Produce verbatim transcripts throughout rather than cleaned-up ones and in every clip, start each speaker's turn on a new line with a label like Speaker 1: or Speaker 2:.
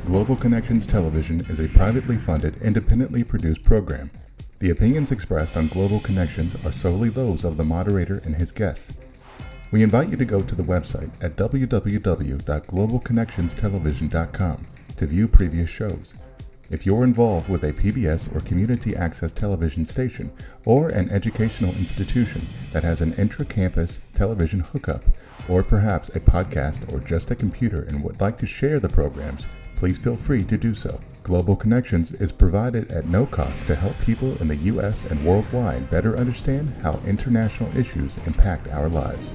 Speaker 1: Global Connections Television is a privately funded, independently produced program. The opinions expressed on Global Connections are solely those of the moderator and his guests. We invite you to go to the website at w w w dot global connections television dot com to view previous shows. If you're involved with a P B S or community access television station or an educational institution that has an intra-campus television hookup, or perhaps a podcast or just a computer and would like to share the programs, please feel free to do so. Global Connections is provided at no cost to help people in the U S and worldwide better understand how international issues impact our lives.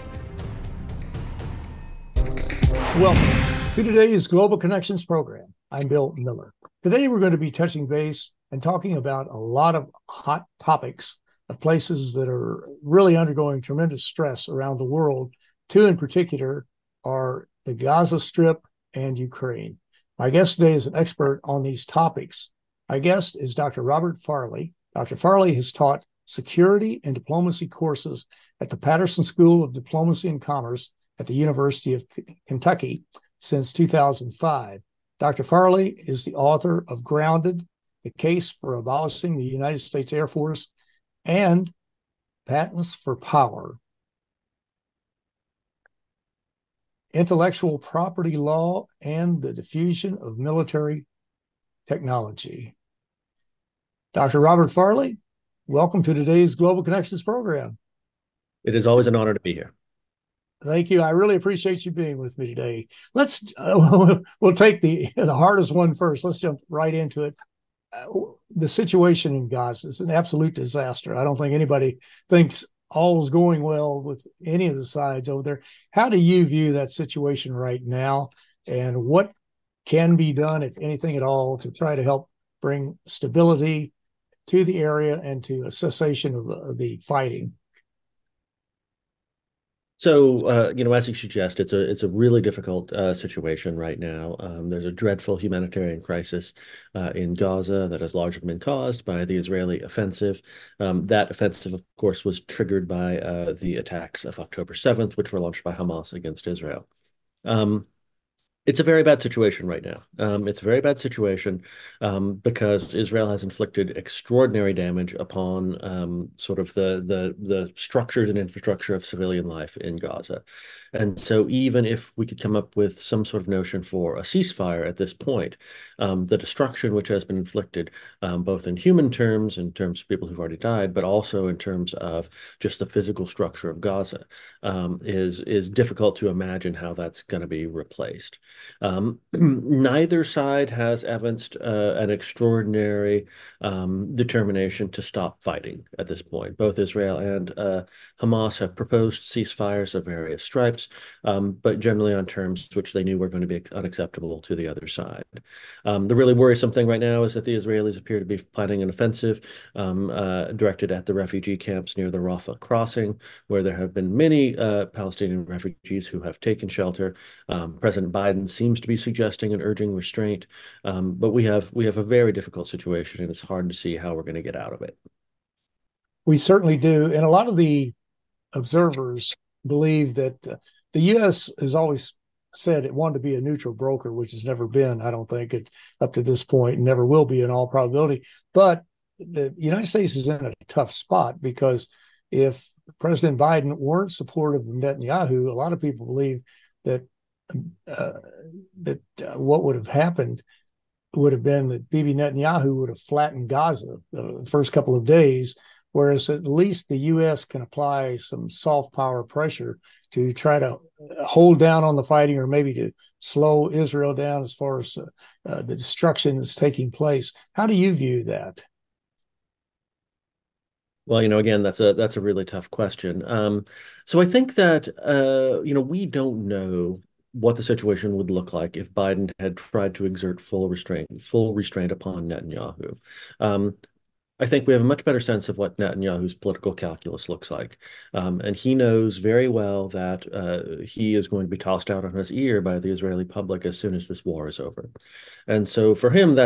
Speaker 2: Welcome to today's Global Connections program. I'm Bill Miller. Today we're going to be touching base and talking about a lot of hot topics of places that are really undergoing tremendous stress around the world. Two in particular are the Gaza Strip and Ukraine. My guest today is an expert on these topics. My guest is Doctor Robert Farley. Doctor Farley has taught security and diplomacy courses at the Patterson School of Diplomacy and Commerce at the University of Kentucky since two thousand five. Doctor Farley is the author of Grounded, The Case for Abolishing the United States Air Force, and Patents for Power, Intellectual Property Law, and the Diffusion of Military Technology. Doctor Robert Farley, welcome to today's Global Connections program.
Speaker 3: It is always an honor to be here.
Speaker 2: Thank you. I really appreciate you being with me today. Let's uh, we'll take the the hardest one first. Let's jump right into it. Uh, the situation in Gaza is an absolute disaster. I don't think anybody thinks all is going well with any of the sides over there. How do you view that situation right now, and what can be done, if anything at all, to try to help bring stability to the area and to a cessation of the, of the fighting?
Speaker 3: So, uh, you know, as you suggest, it's a it's a really difficult uh, situation right now. Um, there's a dreadful humanitarian crisis uh, in Gaza that has largely been caused by the Israeli offensive. Um, that offensive, of course, was triggered by uh, the attacks of October seventh, which were launched by Hamas against Israel. Um, It's a very bad situation right now. Um, it's a very bad situation um, because Israel has inflicted extraordinary damage upon um, sort of the, the the structures and infrastructure of civilian life in Gaza. And so even if we could come up with some sort of notion for a ceasefire at this point, um, the destruction which has been inflicted, um, both in human terms, in terms of people who've already died, but also in terms of just the physical structure of Gaza, um, is, is difficult to imagine how that's going to be replaced. Um, neither side has evinced uh, an extraordinary um, determination to stop fighting at this point. Both Israel and uh, Hamas have proposed ceasefires of various stripes, um, but generally on terms which they knew were going to be unacceptable to the other side. Um, the really worrisome thing right now is that the Israelis appear to be planning an offensive um, uh, directed at the refugee camps near the Rafah crossing, where there have been many uh, Palestinian refugees who have taken shelter. Um, President Biden seems to be suggesting and urging restraint, um, but we have we have a very difficult situation, and it's hard to see how we're going to get out of it.
Speaker 2: We certainly do, and a lot of the observers believe that uh, the U S has always said it wanted to be a neutral broker, which has never been, I don't think, it up to this point, and never will be in all probability. But the United States is in a tough spot because if President Biden weren't supportive of Netanyahu, a lot of people believe that uh, that uh, what would have happened would have been that Bibi Netanyahu would have flattened Gaza the first couple of days, whereas at least the U S can apply some soft power pressure to try to hold down on the fighting, or maybe to slow Israel down as far as uh, uh, the destruction that's taking place. How do you view that?
Speaker 3: Well, you know, again, that's a that's a really tough question. Um, so I think that uh, you know, we don't know what the situation would look like if Biden had tried to exert full restraint, full restraint upon Netanyahu. Um, I think we have a much better sense of what Netanyahu's political calculus looks like. Um, and he knows very well that uh, he is going to be tossed out on his ear by the Israeli public as soon as this war is over. And so for him, that's it.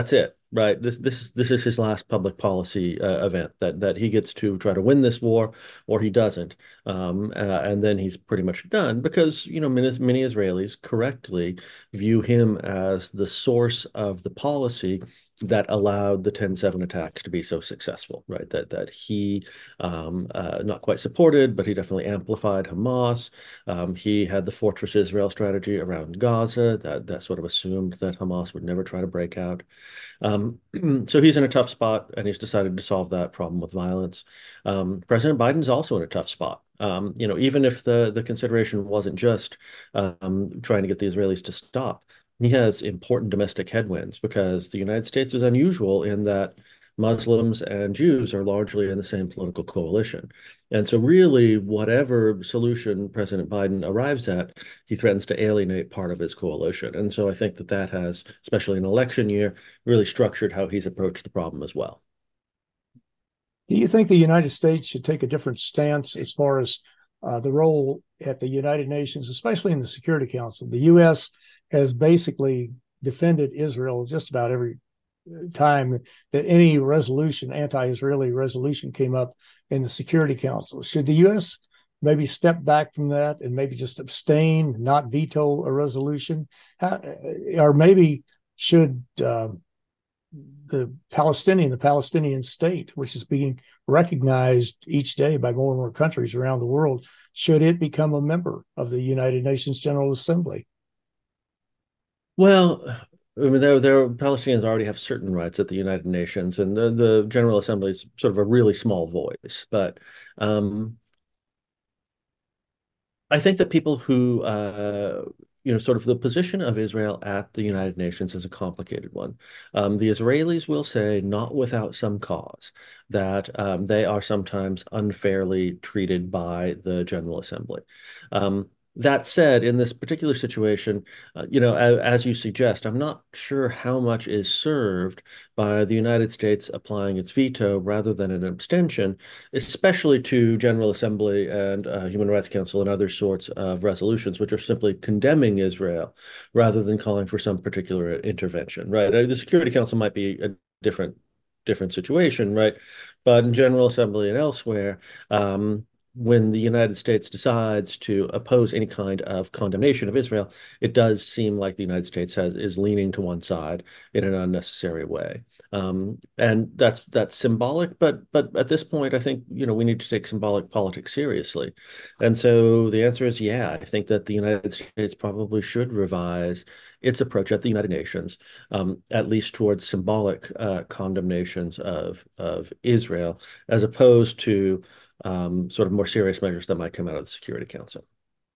Speaker 3: right? This this is this is his last public policy uh, event that that he gets to try to win this war, or he doesn't, um, uh, and then he's pretty much done because you know many, many Israelis correctly view him as the source of the policy that allowed the ten seven attacks to be so successful, right? That that he um, uh, not quite supported, but he definitely amplified Hamas. Um, he had the Fortress Israel strategy around Gaza that that sort of assumed that Hamas would never try to break out. Um, so he's in a tough spot, and he's decided to solve that problem with violence. Um, President Biden's also in a tough spot. Um, you know, even if the the consideration wasn't just um, trying to get the Israelis to stop, he has important domestic headwinds because the United States is unusual in that Muslims and Jews are largely in the same political coalition. And so, really, whatever solution President Biden arrives at, he threatens to alienate part of his coalition. And so, I think that that has, especially in election year, really structured how he's approached the problem as well.
Speaker 2: Do you think the United States should take a different stance as far as uh, the role at the United Nations, especially in the Security Council? The U S has basically defended Israel just about every time that any resolution, anti-Israeli resolution came up in the Security Council. Should the U S maybe step back from that and maybe just abstain, not veto a resolution? How, or maybe should uh, the Palestinian, the Palestinian state, which is being recognized each day by more and more countries around the world, should it become a member of the United Nations General Assembly?
Speaker 3: Well, I mean, there, there, Palestinians already have certain rights at the United Nations, and the, the General Assembly is sort of a really small voice. But um, I think that people who, uh, you know, sort of the position of Israel at the United Nations is a complicated one. Um, the Israelis will say, not without some cause, that um, they are sometimes unfairly treated by the General Assembly. Um, That said, in this particular situation, uh, you know, as, as you suggest, I'm not sure how much is served by the United States applying its veto rather than an abstention, especially to General Assembly and uh, Human Rights Council and other sorts of resolutions, which are simply condemning Israel rather than calling for some particular intervention, right? Uh, The Security Council might be a different different situation, right? But in General Assembly and elsewhere, um, when the United States decides to oppose any kind of condemnation of Israel, it does seem like the United States has is leaning to one side in an unnecessary way. Um, and that's that's symbolic, but but at this point, I think you know we need to take symbolic politics seriously. And so the answer is yeah, I think that the United States probably should revise its approach at the United Nations, um, at least towards symbolic uh, condemnations of of Israel, as opposed to um, sort of more serious measures that might come out of the Security Council.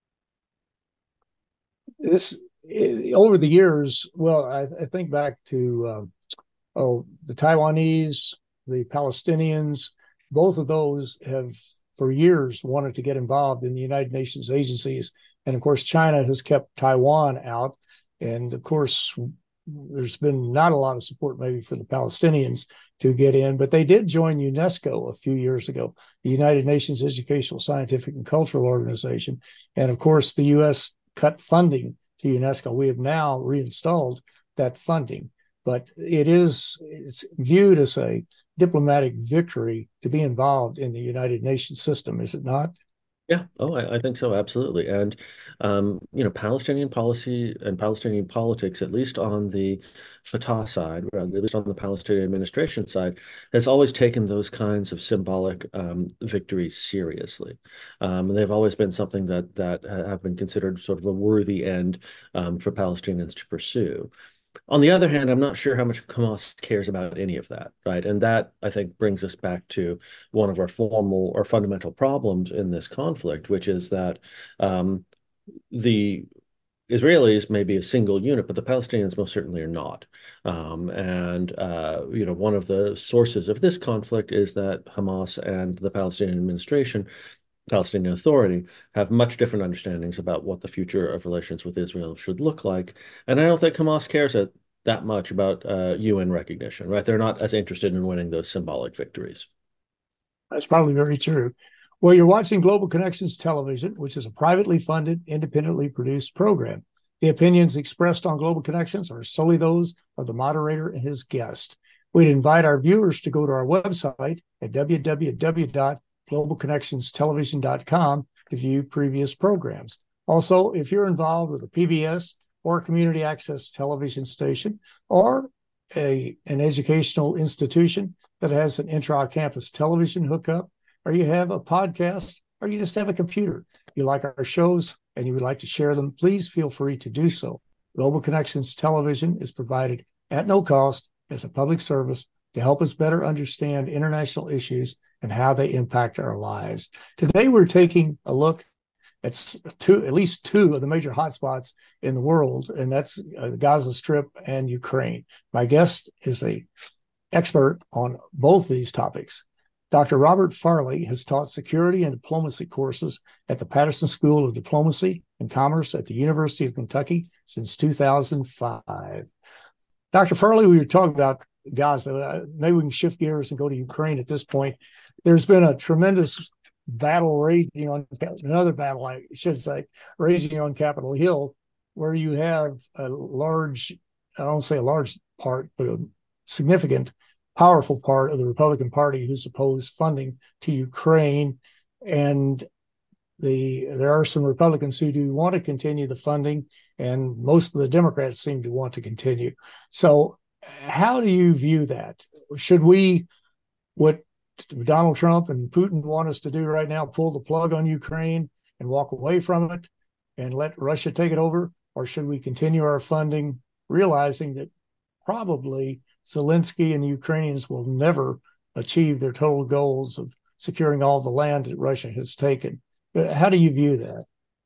Speaker 2: This over the years, well, I, I think back to um, oh the Taiwanese, the Palestinians. Both of those have for years wanted to get involved in the United Nations agencies, and of course, China has kept Taiwan out, and of course, there's been not a lot of support maybe for the Palestinians to get in, but they did join UNESCO a few years ago, the United Nations Educational, Scientific, and Cultural Organization. And of course, the U S cut funding to UNESCO. We have now reinstalled that funding, but it is it's viewed as a diplomatic victory to be involved in the United Nations system, is it not?
Speaker 3: Yeah, oh, I, I think so, absolutely. And, um, you know, Palestinian policy and Palestinian politics, at least on the Fatah side, or at least on the Palestinian administration side, has always taken those kinds of symbolic um, victories seriously. Um, and they've always been something that that have been considered sort of a worthy end um, for Palestinians to pursue. On the other hand, I'm not sure how much Hamas cares about any of that, right? And that, I think, brings us back to one of our formal or fundamental problems in this conflict, which is that um, the Israelis may be a single unit, but the Palestinians most certainly are not. Um, and, uh, you know, one of the sources of this conflict is that Hamas and the Palestinian administration Palestinian Authority have much different understandings about what the future of relations with Israel should look like. And I don't think Hamas cares that much about uh, U N recognition, right? They're not as interested in winning those symbolic victories.
Speaker 2: That's probably very true. Well, you're watching Global Connections Television, which is a privately funded, independently produced program. The opinions expressed on Global Connections are solely those of the moderator and his guest. We'd invite our viewers to go to our website at w w w dot global connections television dot com to view previous programs. Also, if you're involved with a P B S or a community access television station or a, an educational institution that has an intra-campus television hookup, or you have a podcast, or you just have a computer, you like our shows and you would like to share them, please feel free to do so. Global Connections Television is provided at no cost as a public service to help us better understand international issues and how they impact our lives. Today, we're taking a look at two, at least two of the major hotspots in the world, and that's uh, the Gaza Strip and Ukraine. My guest is a expert on both these topics. Doctor Robert Farley has taught security and diplomacy courses at the Patterson School of Diplomacy and Commerce at the University of Kentucky since two thousand five. Doctor Farley, we were talking about Gaza. Uh, maybe we can shift gears and go to Ukraine at this point. There's been a tremendous battle raging on, another battle, I should say, raging on Capitol Hill, where you have a large, I don't say a large part, but a significant, powerful part of the Republican Party who's opposed funding to Ukraine. And the there are some Republicans who do want to continue the funding, and most of the Democrats seem to want to continue. So how do you view that? Should we, what Donald Trump and Putin want us to do right now, pull the plug on Ukraine and walk away from it and let Russia take it over? Or should we continue our funding, realizing that probably Zelensky and the Ukrainians will never achieve their total goals of securing all the land that Russia has taken? How do you view that?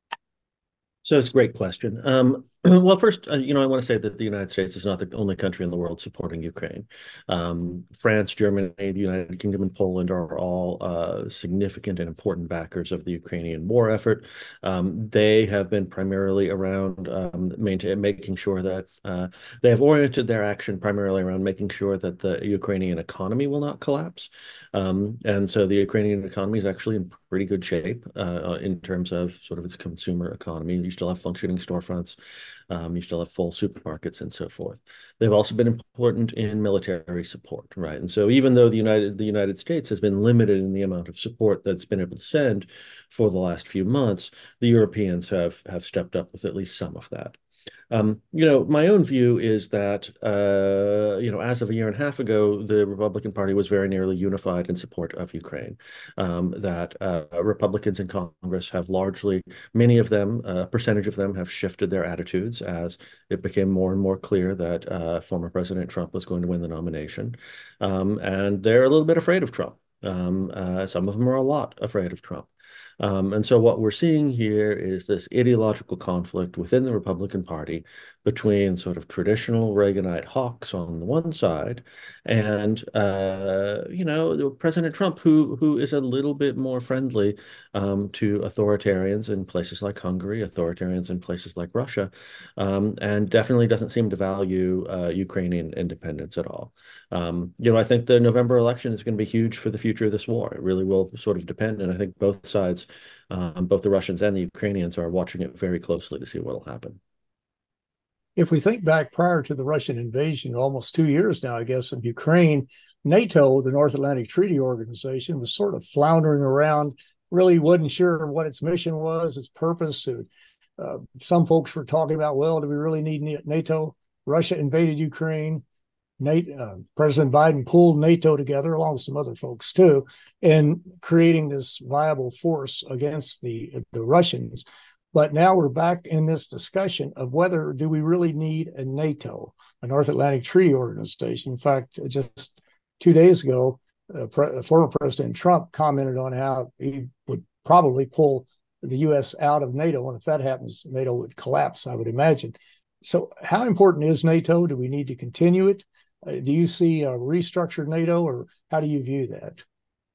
Speaker 3: So it's a great question. Um, well, first, uh, you know, I want to say that the United States is not the only country in the world supporting Ukraine. Um, France, Germany, the United Kingdom, and Poland are all uh, significant and important backers of the Ukrainian war effort. Um, they have been primarily around um, maintain, making sure that uh, they have oriented their action primarily around making sure that the Ukrainian economy will not collapse. Um, and so the Ukrainian economy is actually in pretty good shape uh, in terms of sort of its consumer economy. You still have functioning storefronts. Um, you still have full supermarkets and so forth. They've also been important in military support, right? And so even though the United the United States has been limited in the amount of support that's been able to send for the last few months, the Europeans have have stepped up with at least some of that. Um, you know, my own view is that, uh, you know, as of a year and a half ago, the Republican Party was very nearly unified in support of Ukraine. Um, that uh, Republicans in Congress have largely, many of them, a percentage of them have shifted their attitudes as it became more and more clear that uh, former President Trump was going to win the nomination. Um, and they're a little bit afraid of Trump. Um, uh, some of them are a lot afraid of Trump. Um, and so what we're seeing here is this ideological conflict within the Republican Party between sort of traditional Reaganite hawks on the one side and, uh, you know, President Trump, who who is a little bit more friendly um, to authoritarians in places like Hungary, authoritarians in places like Russia, um, and definitely doesn't seem to value uh, Ukrainian independence at all. Um, you know, I think the November election is going to be huge for the future of this war. It really will sort of depend. And I think both sides, um, both the Russians and the Ukrainians, are watching it very closely to see what will happen.
Speaker 2: If we think back prior to the Russian invasion, almost two years now, I guess, of Ukraine, NATO, the North Atlantic Treaty Organization, was sort of floundering around, really wasn't sure what its mission was, its purpose. Uh, some folks were talking about, well, do we really need NATO? Russia invaded Ukraine. NATO, uh, President Biden pulled NATO together, along with some other folks too, in creating this viable force against the, the Russians. But now we're back in this discussion of whether do we really need a NATO, a North Atlantic Treaty Organization. In fact, just two days ago, uh, Pre- former President Trump commented on how he would probably pull the U S out of NATO. And if that happens, NATO would collapse, I would imagine. So how important is NATO? Do we need to continue it? Uh, do you see a restructured NATO, or how do you view that?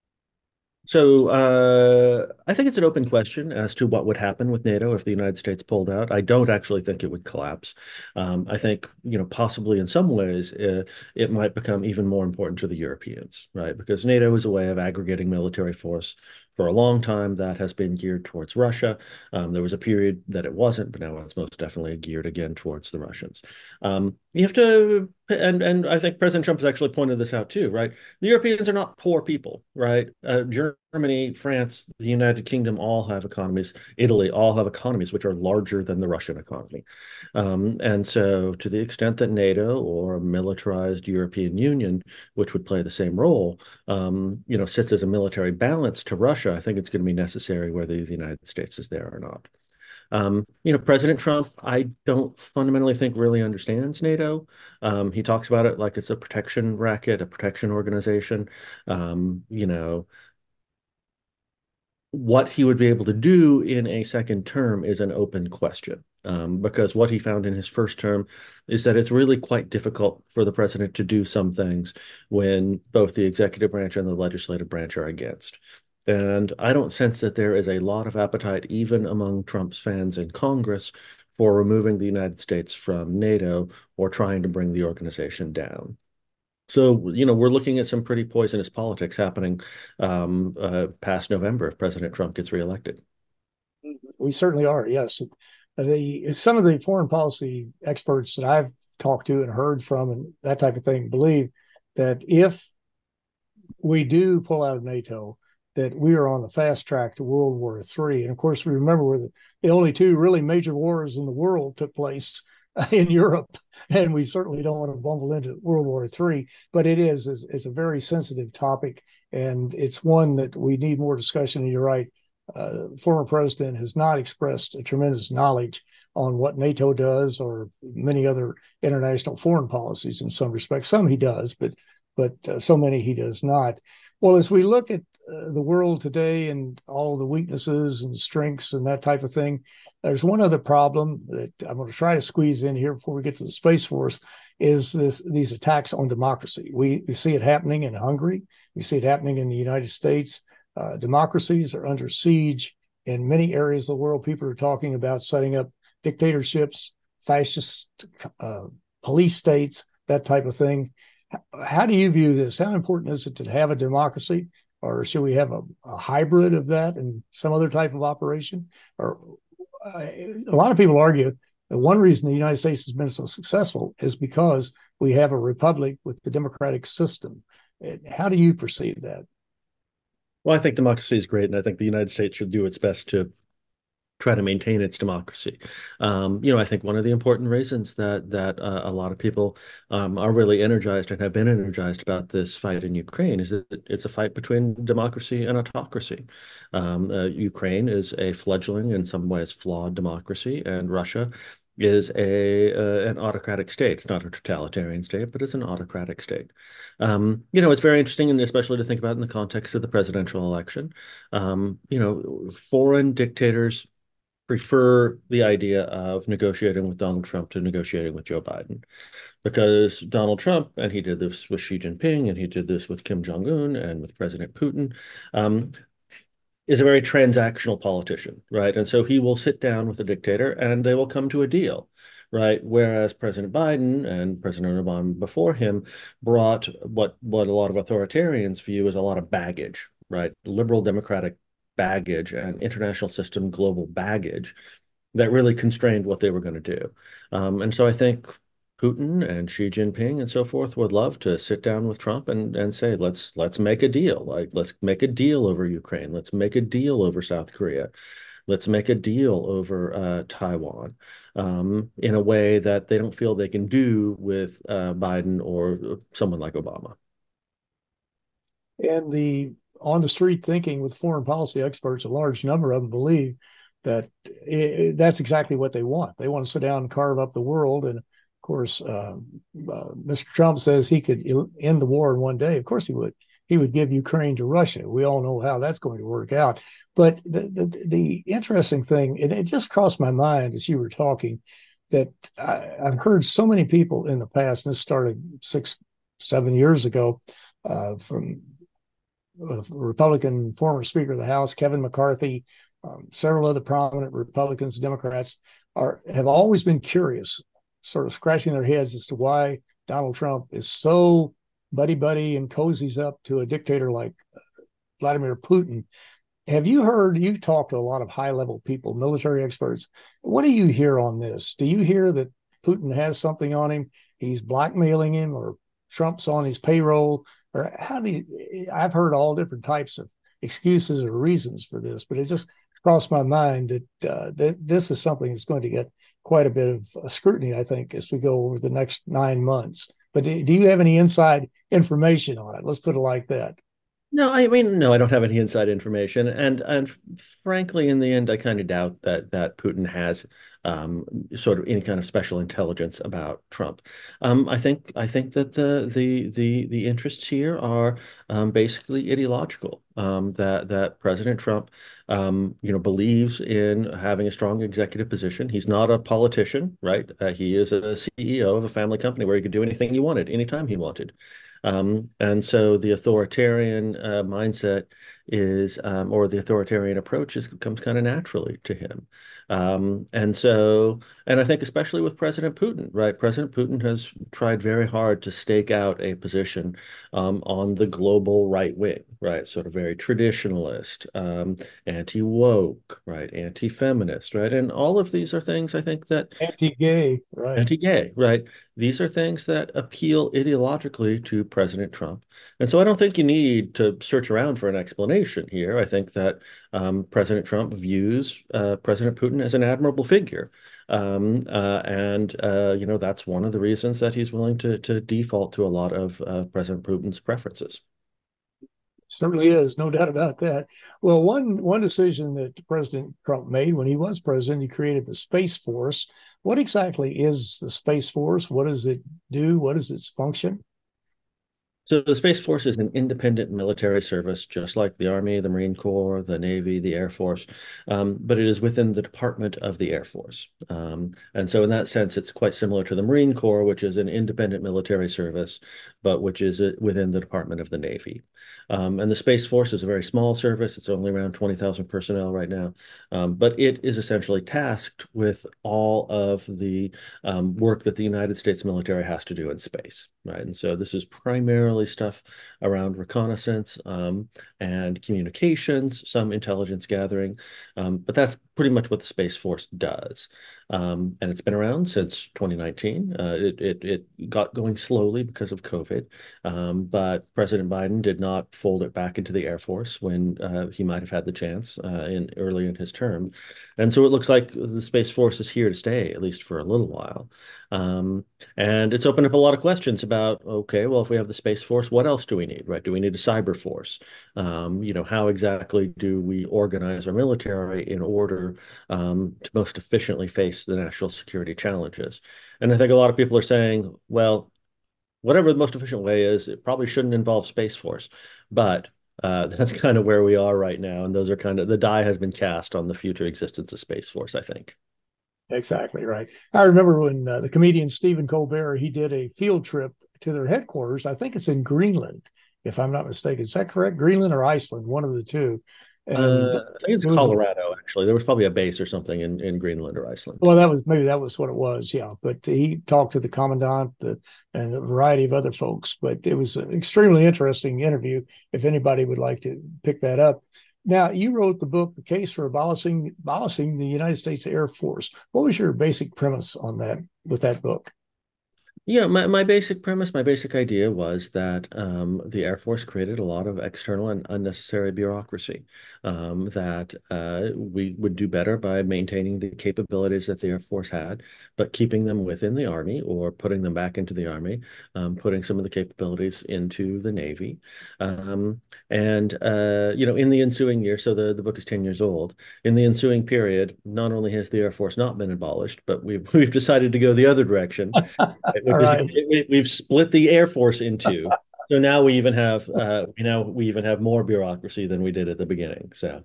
Speaker 3: So uh, I think it's an open question as to what would happen with NATO if the United States pulled out. I don't actually think it would collapse. Um, I think, you know, possibly in some ways uh, it might become even more important to the Europeans, right? Because NATO is a way of aggregating military force For a long time, that has been geared towards Russia. Um, there was a period that it wasn't, but now it's most definitely geared again towards the Russians. Um, you have to, and and I think President Trump has actually pointed this out too, right? The Europeans are not poor people, right? Uh, Germany, France, the United Kingdom all have economies. Italy all have economies which are larger than the Russian economy. Um, and so, to the extent that NATO or a militarized European Union, which would play the same role, um, you know, sits as a military balance to Russia, I think it's going to be necessary whether the United States is there or not. Um, you know, President Trump, I don't fundamentally think really understands NATO. Um, he talks about it like it's a protection racket, a protection organization. Um, you know, what he would be able to do in a second term is an open question. Um, because what he found in his first term is that it's really quite difficult for the president to do some things when both the executive branch and the legislative branch are against. And I don't sense that there is a lot of appetite, even among Trump's fans in Congress, for removing the United States from NATO or trying to bring the organization down. So, you know, we're looking at some pretty poisonous politics happening um, uh, past November if President Trump gets reelected.
Speaker 2: We certainly are, yes. The some of the foreign policy experts that I've talked to and heard from and that type of thing believe that if we do pull out of NATO, that we are on the fast track to World War Three. And of course, we remember where the, the only two really major wars in the world took place in Europe, and we certainly don't want to bumble into World War Three. But it is it's, it's a very sensitive topic, and it's one that we need more discussion. And you're right. Uh, former president has not expressed a tremendous knowledge on what NATO does or many other international foreign policies in some respects. Some he does, but but uh, so many he does not. Well, as we look at uh, the world today and all the weaknesses and strengths and that type of thing, there's one other problem that I'm going to try to squeeze in here before we get to the Space Force, is this these attacks on democracy. We, we see it happening in Hungary. We see it happening in the United States. Uh, democracies are under siege in many areas of the world. People are talking about setting up dictatorships, fascist uh, police states, that type of thing. How do you view this? How important is it to have a democracy, or should we have a, a hybrid of that and some other type of operation? Or uh, a lot of people argue that one reason the United States has been so successful is because we have a republic with the democratic system. How do you perceive that?
Speaker 3: Well, I think democracy is great, and I think the United States should do its best to try to maintain its democracy. Um, you know, I think one of the important reasons that that uh, a lot of people um, are really energized and have been energized about this fight in Ukraine is that it's a fight between democracy and autocracy. Um, uh, Ukraine is a fledgling, in some ways flawed democracy, and Russia is a uh, an autocratic state. It's not a totalitarian state, but it's an autocratic state. Um, you know, it's very interesting, and especially to think about in the context of the presidential election. Um, you know, foreign dictators prefer the idea of negotiating with Donald Trump to negotiating with Joe Biden, because Donald Trump, and he did this with Xi Jinping, and he did this with Kim Jong-un and with President Putin, um, is a very transactional politician, right? And so he will sit down with a dictator and they will come to a deal, right? Whereas President Biden and President Obama before him brought what, what a lot of authoritarians view as a lot of baggage, right? Liberal democratic baggage and international system global baggage that really constrained what they were going to do. Um, and so I think Putin and Xi Jinping and so forth would love to sit down with Trump and, and say, let's let's make a deal. Like, let's make a deal over Ukraine. Let's make a deal over South Korea. Let's make a deal over uh, Taiwan um, in a way that they don't feel they can do with uh, Biden or someone like Obama.
Speaker 2: And the on the street thinking with foreign policy experts, a large number of them believe that it, that's exactly what they want. They want to sit down and carve up the world. And of course, uh, uh, Mister Trump says he could end the war in one day. Of course he would. He would give Ukraine to Russia. We all know how that's going to work out. But the the, the interesting thing, and it just crossed my mind as you were talking, that I, I've heard so many people in the past, and this started six, seven years ago, uh, from a Republican former Speaker of the House, Kevin McCarthy, um, several other prominent Republicans, Democrats, are have always been curious, sort of scratching their heads as to why Donald Trump is so buddy-buddy and cozies up to a dictator like Vladimir Putin. Have you heard, you've talked to a lot of high level people, military experts. What do you hear on this? Do you hear that Putin has something on him? He's blackmailing him, or Trump's on his payroll? Or how do you, I've heard all different types of excuses or reasons for this, but it just crossed my mind that, uh, that this is something that's going to get quite a bit of scrutiny, I think, as we go over the next nine months. But do, do you have any inside information on it? Let's put it like that.
Speaker 3: No, I mean, no, I don't have any inside information, and and frankly, in the end, I kind of doubt that that Putin has um, sort of any kind of special intelligence about Trump. Um, I think I think that the the the the interests here are um, basically ideological. Um, that that President Trump, um, you know, believes in having a strong executive position. He's not a politician, right? Uh, he is a C E O of a family company where he could do anything he wanted, anytime he wanted. Um, and so the authoritarian uh, mindset is, um, or the authoritarian approach is, comes kind of naturally to him. Um, and so, and I think especially with President Putin, right? President Putin has tried very hard to stake out a position um, on the global right wing, right? Sort of very traditionalist, um, anti-woke, right? Anti-feminist, right? And all of these are things I think that
Speaker 2: Anti-gay, right?
Speaker 3: anti-gay, right? These are things that appeal ideologically to President Trump. And so I don't think you need to search around for an explanation here. I think that um, President Trump views uh, President Putin as an admirable figure. Um, uh, and, uh, you know, that's one of the reasons that he's willing to, to default to a lot of uh, President Putin's preferences.
Speaker 2: Certainly is, no doubt about that. Well, one one decision that President Trump made when he was president, he created the Space Force. What exactly is the Space Force? What does it do? What is its function?
Speaker 3: So the Space Force is an independent military service, just like the Army, the Marine Corps, the Navy, the Air Force, um, but it is within the Department of the Air Force. Um, and so in that sense, it's quite similar to the Marine Corps, which is an independent military service, but which is uh, within the Department of the Navy. Um, and the Space Force is a very small service. It's only around twenty thousand personnel right now, um, but it is essentially tasked with all of the um, work that the United States military has to do in space, right? And so this is primarily stuff around reconnaissance um, and communications, some intelligence gathering, um, but that's pretty much what the Space Force does. Um, and it's been around since twenty nineteen. Uh, it, it, it got going slowly because of COVID, um, but President Biden did not fold it back into the Air Force when uh, he might have had the chance uh, in early in his term. And so it looks like the Space Force is here to stay, at least for a little while. Um, and it's opened up a lot of questions about, okay, well, if we have the Space Force, what else do we need, right? Do we need a cyber force? Um, you know, how exactly do we organize our military in order um, to most efficiently face the national security challenges? And I think a lot of people are saying, well, whatever the most efficient way is, it probably shouldn't involve Space Force. But uh, that's kind of where we are right now. And those are kind of, the die has been cast on the future existence of Space Force, I think.
Speaker 2: Exactly right. I remember when uh, the comedian Stephen Colbert, he did a field trip to their headquarters. I think it's in Greenland, if I'm not mistaken. Is that correct? Greenland or Iceland, one of the two.
Speaker 3: And uh, I think it's Colorado, a, actually. There was probably a base or something in, in Greenland or Iceland.
Speaker 2: Well, that was maybe that was what it was, yeah. But he talked to the commandant the, and a variety of other folks. But it was an extremely interesting interview, if anybody would like to pick that up. Now, you wrote the book, The Case for Abolishing, Abolishing the United States Air Force. What was your basic premise on that, with that book?
Speaker 3: Yeah, my, my basic premise, my basic idea was that um, the Air Force created a lot of external and unnecessary bureaucracy, um, that uh, we would do better by maintaining the capabilities that the Air Force had, but keeping them within the Army or putting them back into the Army, um, putting some of the capabilities into the Navy. Um, and, uh, you know, in the ensuing year, so the, the book is ten years old, in the ensuing period, not only has the Air Force not been abolished, but we've, we've decided to go the other direction. Right. We've split the Air Force in two. So now we even have uh, you know we even have more bureaucracy than we did at the beginning. So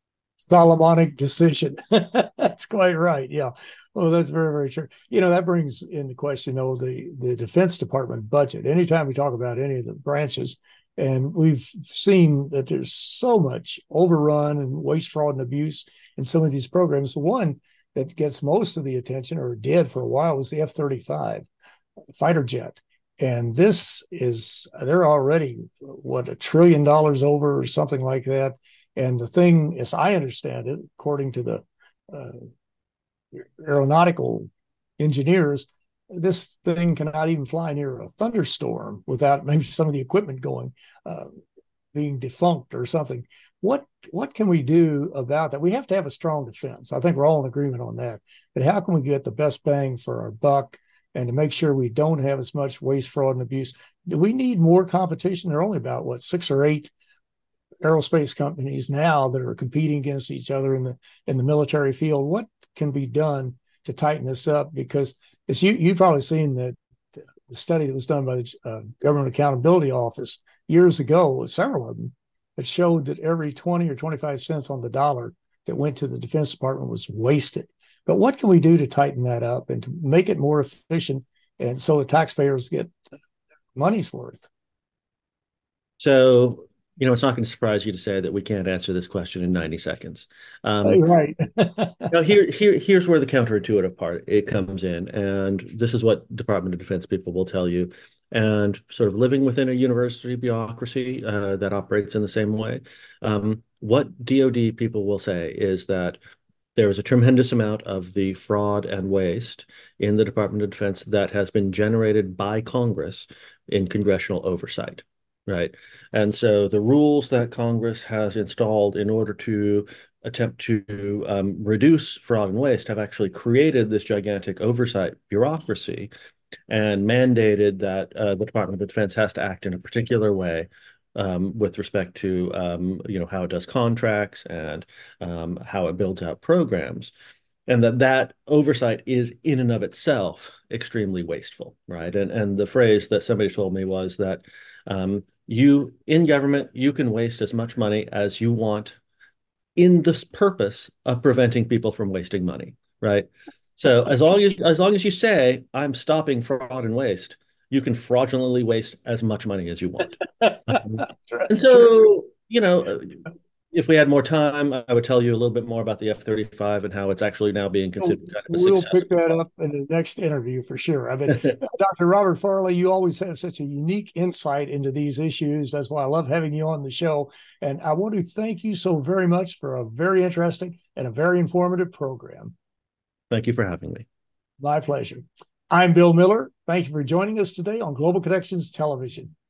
Speaker 2: Solomonic decision. That's quite right. Yeah. Well, that's very, very true. You know, that brings into question, though, the, the Defense Department budget. Anytime we talk about any of the branches, and we've seen that there's so much overrun and waste, fraud, and abuse in some of these programs. One that gets most of the attention, or did for a while, was the F thirty-five fighter jet. And this is, they're already, what, a trillion dollars over or something like that. And the thing, as I understand it, according to the uh, aeronautical engineers, this thing cannot even fly near a thunderstorm without maybe some of the equipment going, uh, being defunct or something. What what can we do about that? We have to have a strong defense. I think we're all in agreement on that. But how can we get the best bang for our buck and to make sure we don't have as much waste, fraud, and abuse? Do we need more competition? There are only about, what, six or eight aerospace companies now that are competing against each other in the in the military field. What can be done to tighten this up? Because as you you've probably seen that the study that was done by the uh, Government Accountability Office years ago, several of them, that showed that every twenty or twenty-five cents on the dollar that went to the Defense Department was wasted. But what can we do to tighten that up and to make it more efficient, and so the taxpayers get money's worth?
Speaker 3: So, you know, it's not going to surprise you to say that we can't answer this question in ninety seconds. Um,
Speaker 2: right.
Speaker 3: Now, here, here, here's where the counterintuitive part it comes in, and this is what Department of Defense people will tell you. And sort of living within a university bureaucracy uh, that operates in the same way, um, what D O D people will say is that there is a tremendous amount of the fraud and waste in the Department of Defense that has been generated by Congress in congressional oversight. Right. And so the rules that Congress has installed in order to attempt to um, reduce fraud and waste have actually created this gigantic oversight bureaucracy and mandated that uh, the Department of Defense has to act in a particular way um, with respect to, um, you know, how it does contracts and um, how it builds out programs. And that that oversight is in and of itself extremely wasteful, right? And and the phrase that somebody told me was that um, you, in government, you can waste as much money as you want in this purpose of preventing people from wasting money, right? So as long as as long as you say, I'm stopping fraud and waste, you can fraudulently waste as much money as you want. Um, and so, you know, if we had more time, I would tell you a little bit more about the F thirty-five and how it's actually now being considered kind of a
Speaker 2: we'll
Speaker 3: success.
Speaker 2: pick that up in the next interview for sure. I mean, Doctor Robert Farley, you always have such a unique insight into these issues. That's why I love having you on the show. And I want to thank you so very much for a very interesting and a very informative program.
Speaker 3: Thank you for having me.
Speaker 2: My pleasure. I'm Bill Miller. Thank you for joining us today on Global Connections Television.